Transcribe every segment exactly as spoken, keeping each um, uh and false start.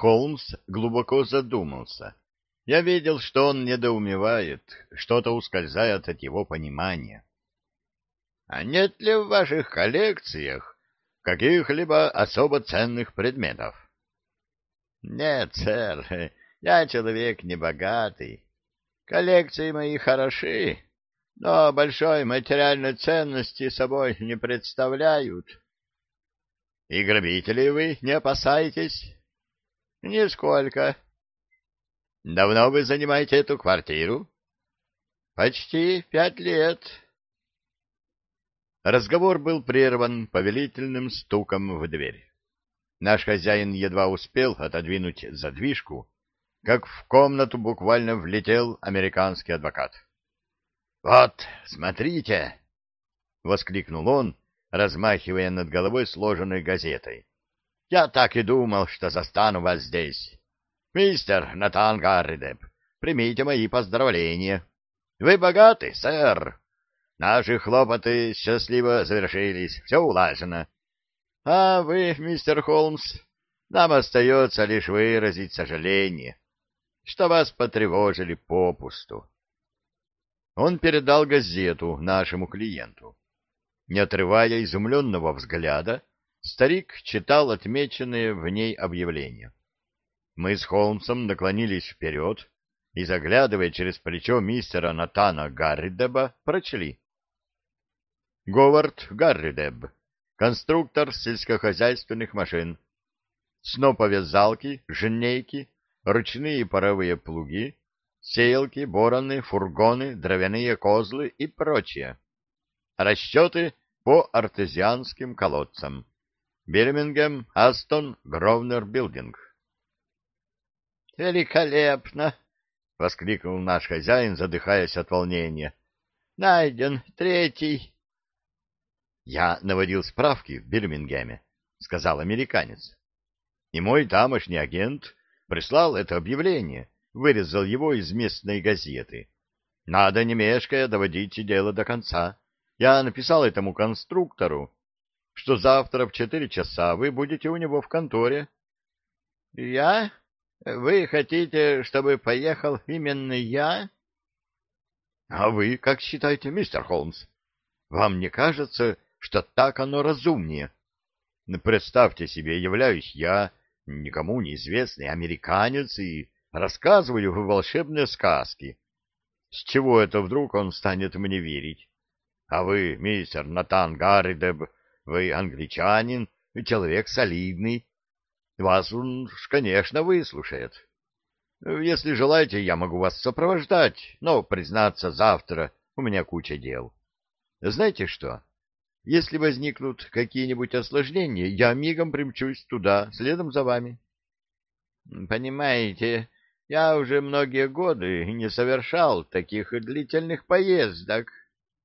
Холмс глубоко задумался. Я видел, что он недоумевает, что-то ускользает от его понимания. — А нет ли в ваших коллекциях каких-либо особо ценных предметов? — Нет, сэр, я человек небогатый. Коллекции мои хороши, но большой материальной ценности собой не представляют. — И грабителей вы не опасаетесь? — Нисколько. — Давно вы занимаете эту квартиру? — Почти пять лет. Разговор был прерван повелительным стуком в дверь. Наш хозяин едва успел отодвинуть задвижку, как в комнату буквально влетел американский адвокат. — Вот, смотрите! — воскликнул он, размахивая над головой сложенной газетой. — Я так и думал, что застану вас здесь. Мистер Натан Гарридеб, примите мои поздравления. Вы богаты, сэр. Наши хлопоты счастливо завершились, все улажено. А вы, мистер Холмс, нам остается лишь выразить сожаление, что вас потревожили попусту. Он передал газету нашему клиенту. Не отрывая изумленного взгляда, старик читал отмеченные в ней объявления. Мы с Холмсом наклонились вперед и, заглядывая через плечо мистера Натана Гарридеба, прочли. Говард Гарридеб, конструктор сельскохозяйственных машин, сноповязалки, жнейки, ручные паровые плуги, сеялки, бороны, фургоны, дровяные козлы и прочее. Расчеты по артезианским колодцам. Бирмингем, Астон, Гровнер Билдинг. «Великолепно!» — воскликнул наш хозяин, задыхаясь от волнения. «Найден третий!» «Я наводил справки в Бирмингеме», — сказал американец. «И мой тамошний агент прислал это объявление, вырезал его из местной газеты. Надо, не мешкая, доводить дело до конца. Я написал этому конструктору, что завтра в четыре часа вы будете у него в конторе». «Я? Вы хотите, чтобы поехал именно я?» «А вы как считаете, мистер Холмс? Вам не кажется, что так оно разумнее? Представьте себе, являюсь я, никому неизвестный американец, и рассказываю волшебные сказки. С чего это вдруг он станет мне верить? А вы, мистер Натан Гарридеб, вы англичанин, человек солидный. Вас он, конечно, выслушает. Если желаете, я могу вас сопровождать, но, признаться, завтра у меня куча дел. Знаете что? Если возникнут какие-нибудь осложнения, я мигом примчусь туда, следом за вами. Понимаете, я уже многие годы не совершал таких длительных поездок.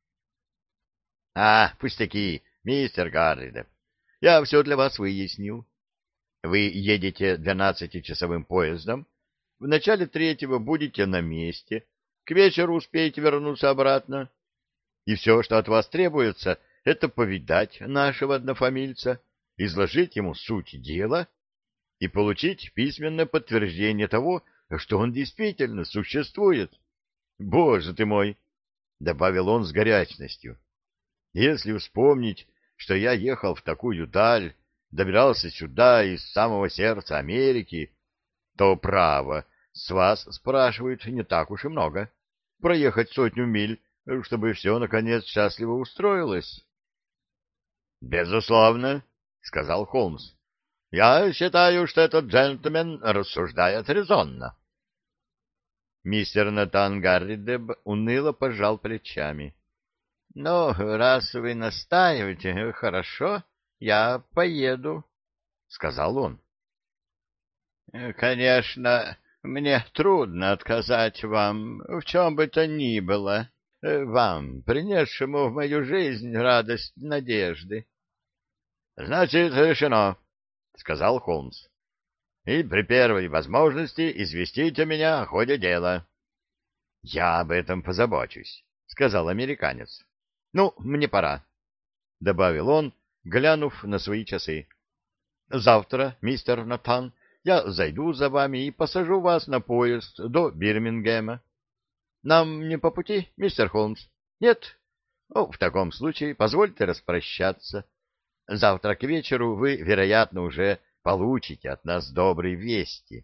А, пустяки, мистер Гарридеб. Я все для вас выяснил. Вы едете двенадцатичасовым поездом, в начале третьего будете на месте, к вечеру успеете вернуться обратно. И все, что от вас требуется, это повидать нашего однофамильца, изложить ему суть дела и получить письменное подтверждение того, что он действительно существует. Боже ты мой! — добавил он с горячностью. — Если вспомнить, что я ехал в такую даль, добирался сюда из самого сердца Америки, то, право, с вас спрашивают не так уж и много. Проехать сотню миль, чтобы все, наконец, счастливо устроилось. — Безусловно, — сказал Холмс. — Я считаю, что этот джентльмен рассуждает резонно. Мистер Натан Гарридеб уныло пожал плечами. — Ну, раз вы настаиваете, хорошо, я поеду, — сказал он. — Конечно, мне трудно отказать вам в чем бы то ни было, вам, принесшему в мою жизнь радость надежды. — Значит, решено, — сказал Холмс. — И при первой возможности известите меня о ходе дела. — Я об этом позабочусь, — сказал американец. — Ну, мне пора, — добавил он, глянув на свои часы. — Завтра, мистер Натан, я зайду за вами и посажу вас на поезд до Бирмингема. Нам не по пути, мистер Холмс? Нет? Ну, в таком случае позвольте распрощаться. Завтра к вечеру вы, вероятно, уже получите от нас добрые вести.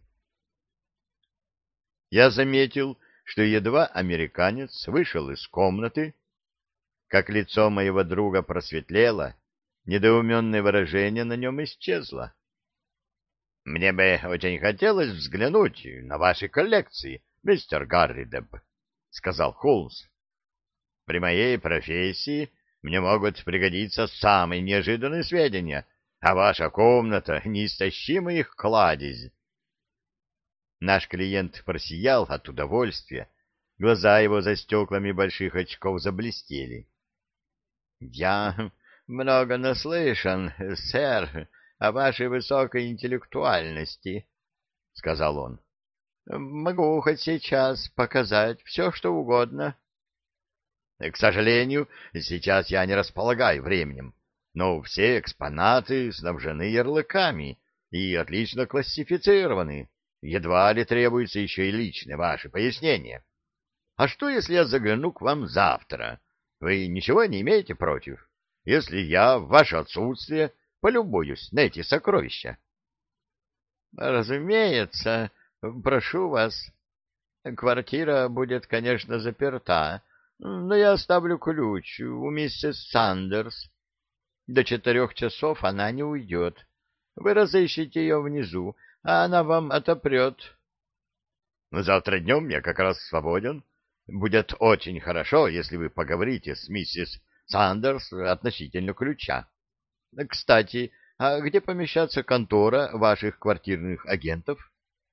Я заметил, что едва американец вышел из комнаты, как лицо моего друга просветлело, недоуменное выражение на нем исчезло. — Мне бы очень хотелось взглянуть на ваши коллекции, мистер Гарридеб, — сказал Холмс. — При моей профессии мне могут пригодиться самые неожиданные сведения, а ваша комната — неистощимый их кладезь. Наш клиент просиял от удовольствия, глаза его за стеклами больших очков заблестели. — Я много наслышан, сэр, о вашей высокой интеллектуальности, — сказал он. — Могу хоть сейчас показать все, что угодно. — К сожалению, сейчас я не располагаю временем, но все экспонаты снабжены ярлыками и отлично классифицированы. Едва ли требуется еще и личное ваше пояснение. А что, если я загляну к вам завтра? Вы ничего не имеете против, если я в ваше отсутствие полюбуюсь на эти сокровища? — Разумеется, прошу вас. Квартира будет, конечно, заперта, но я оставлю ключ у миссис Сандерс. До четырех часов она не уйдет. Вы разыщите ее внизу, а она вам отопрет. — Завтра днем я как раз свободен. Будет очень хорошо, если вы поговорите с миссис Сандерс относительно ключа. Кстати, а где помещается контора ваших квартирных агентов?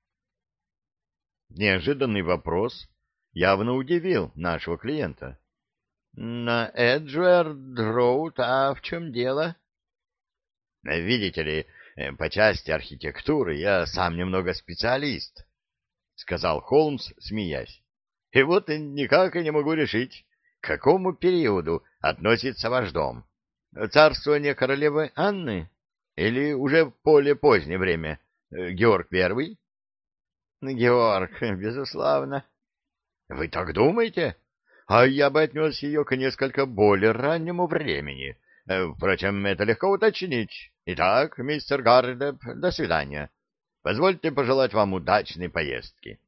Неожиданный вопрос явно удивил нашего клиента. — На Эджуэрд-Роуд, а в чем дело? — Видите ли, по части архитектуры я сам немного специалист, — сказал Холмс, смеясь. — И вот никак и не могу решить, к какому периоду относится ваш дом. Царствование королевы Анны или уже в более позднее время Георг Первый? — Георг, безусловно. — Вы так думаете? А я бы отнес ее к несколько более раннему времени. Впрочем, это легко уточнить. Итак, мистер Гарридеб, до свидания. Позвольте пожелать вам удачной поездки.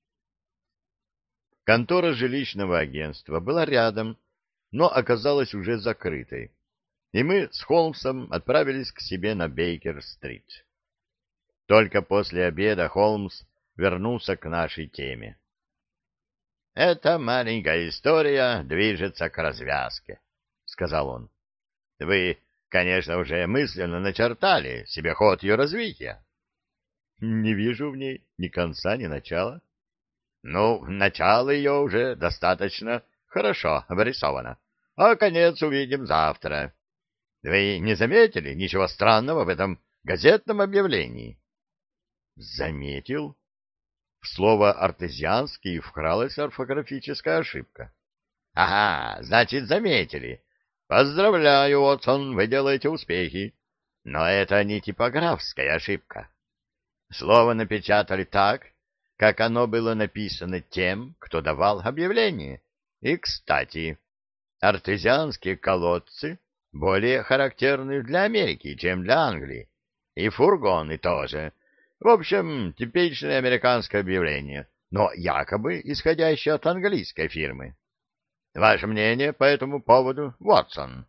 Контора жилищного агентства была рядом, но оказалась уже закрытой, и мы с Холмсом отправились к себе на Бейкер-стрит. Только после обеда Холмс вернулся к нашей теме. «Эта маленькая история движется к развязке», — сказал он. «Вы, конечно, уже мысленно начертали себе ход ее развития». «Не вижу в ней ни конца, ни начала». «Ну, начало ее уже достаточно хорошо обрисовано, а конец увидим завтра. Вы не заметили ничего странного в этом газетном объявлении?» «Заметил». В слово «артезианский» вкралась орфографическая ошибка. — Ага, значит, заметили. Поздравляю, Уотсон, вы делаете успехи. Но это не типографская ошибка. Слово напечатали так, как оно было написано тем, кто давал объявление. И, кстати, артезианские колодцы более характерны для Америки, чем для Англии. И фургоны тоже. В общем, типичное американское объявление, но якобы исходящее от английской фирмы. Ваше мнение по этому поводу, Уотсон?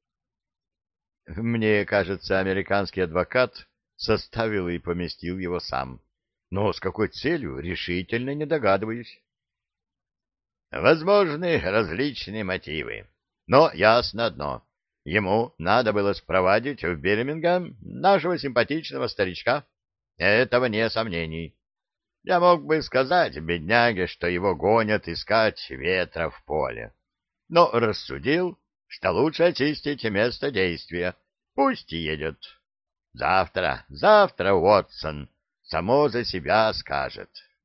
Мне кажется, американский адвокат составил и поместил его сам. Но с какой целью, решительно не догадываюсь. Возможны различные мотивы, но ясно одно. Ему надо было спровадить в Бирмингем нашего симпатичного старичка. Этого не сомнений. Я мог бы сказать бедняге, что его гонят искать ветра в поле. Но рассудил, что лучше очистить место действия. Пусть едет. Завтра, завтра, Уотсон, само за себя скажет.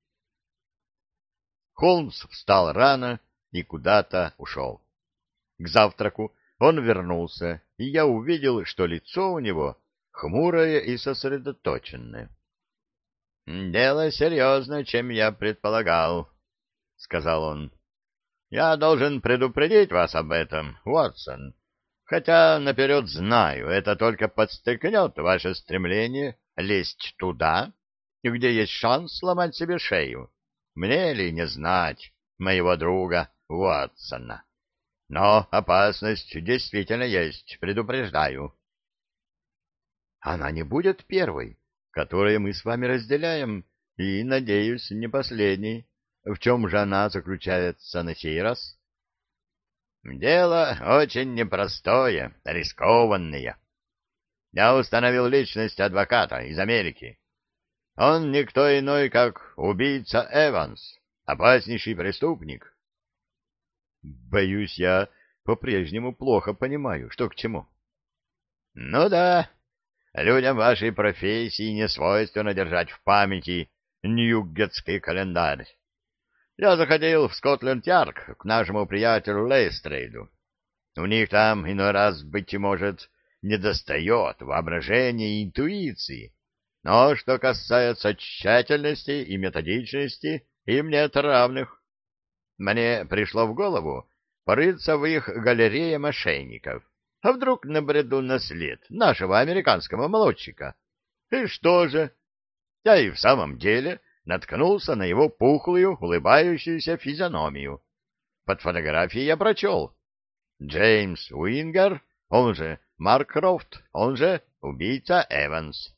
Холмс встал рано и куда-то ушел. К завтраку он вернулся, и я увидел, что лицо у него хмурое и сосредоточенное. Дело серьезное, чем я предполагал, — сказал он. — Я должен предупредить вас об этом, Уотсон, хотя наперед знаю, это только подстегнет ваше стремление лезть туда, где есть шанс сломать себе шею. Мне ли не знать моего друга Уотсона? Но опасность действительно есть, предупреждаю. Она не будет первой, которую мы с вами разделяем, и, надеюсь, не последней. В чем же она заключается на сей раз? Дело очень непростое, рискованное. Я установил личность адвоката из Америки. Он никто иной, как убийца Эванс, опаснейший преступник. Боюсь, я по-прежнему плохо понимаю, что к чему. Ну да, людям вашей профессии не свойственно держать в памяти ньюгетский календарь. Я заходил в Скотленд-Ярд к нашему приятелю Лейстрейду. У них там иной раз, быть может, недостает воображения и интуиции, но что касается тщательности и методичности, им нет равных. Мне пришло в голову порыться в их галерее мошенников. А вдруг набреду на след нашего американского молодчика? И что же? Я и в самом деле наткнулся на его пухлую, улыбающуюся физиономию. Под фотографией я прочел: Джеймс Уингер, он же Марк Крофт, он же убийца Эванс.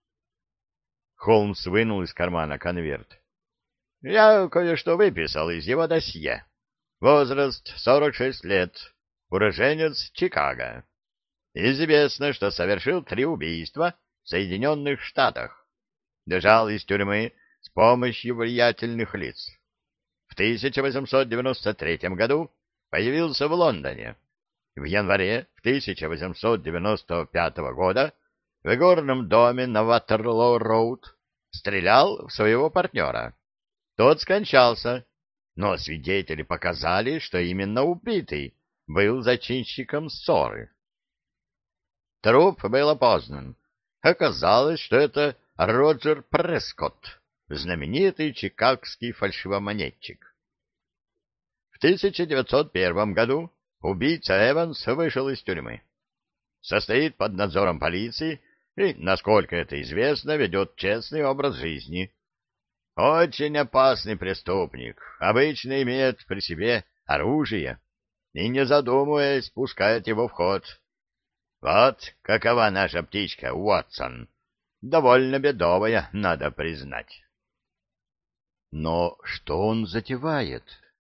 Холмс вынул из кармана конверт. Я кое-что выписал из его досье. Возраст сорок шесть лет, уроженец Чикаго. Известно, что совершил три убийства в Соединенных Штатах. Бежал из тюрьмы с помощью влиятельных лиц. В тысяча восемьсот девяносто третьем году появился в Лондоне. В январе тысяча восемьсот девяносто пятого года в игорном доме на Ватерлоо-роуд стрелял в своего партнера. Тот скончался, но свидетели показали, что именно убитый был зачинщиком ссоры. Труп был опознан. Оказалось, что это Роджер Прескотт, знаменитый чикагский фальшивомонетчик. В тысяча девятьсот первом году убийца Эванс вышел из тюрьмы. Состоит под надзором полиции и, насколько это известно, ведет честный образ жизни. Очень опасный преступник, обычно имеет при себе оружие и, не задумываясь, пускает его в ход. Вот какова наша птичка, Уотсон. Довольно бедовая, надо признать. Но что он затевает?